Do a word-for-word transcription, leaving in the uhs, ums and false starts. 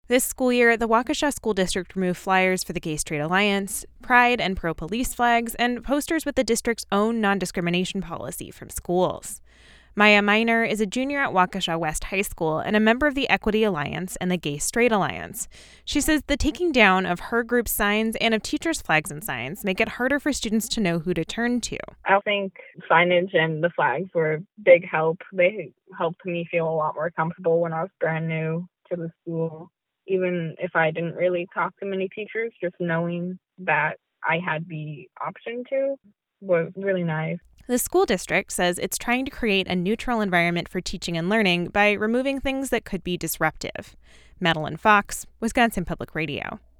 This school year, the Waukesha School District removed flyers for the Gay Straight Alliance, Pride and pro-police flags, and posters with the district's own non-discrimination policy from schools. Maya Miner is a junior at Waukesha West High School and a member of the Equity Alliance and the Gay Straight Alliance. She says the taking down of her group's signs and of teachers' flags and signs make it harder for students to know who to turn to. I think signage and the flags were a big help. They helped me feel a lot more comfortable when I was brand new to the school. Even if I didn't really talk to many teachers, just knowing that I had the option to was really nice. The school district says it's trying to create a neutral environment for teaching and learning by removing things that could be disruptive. Madeline Fox, Wisconsin Public Radio.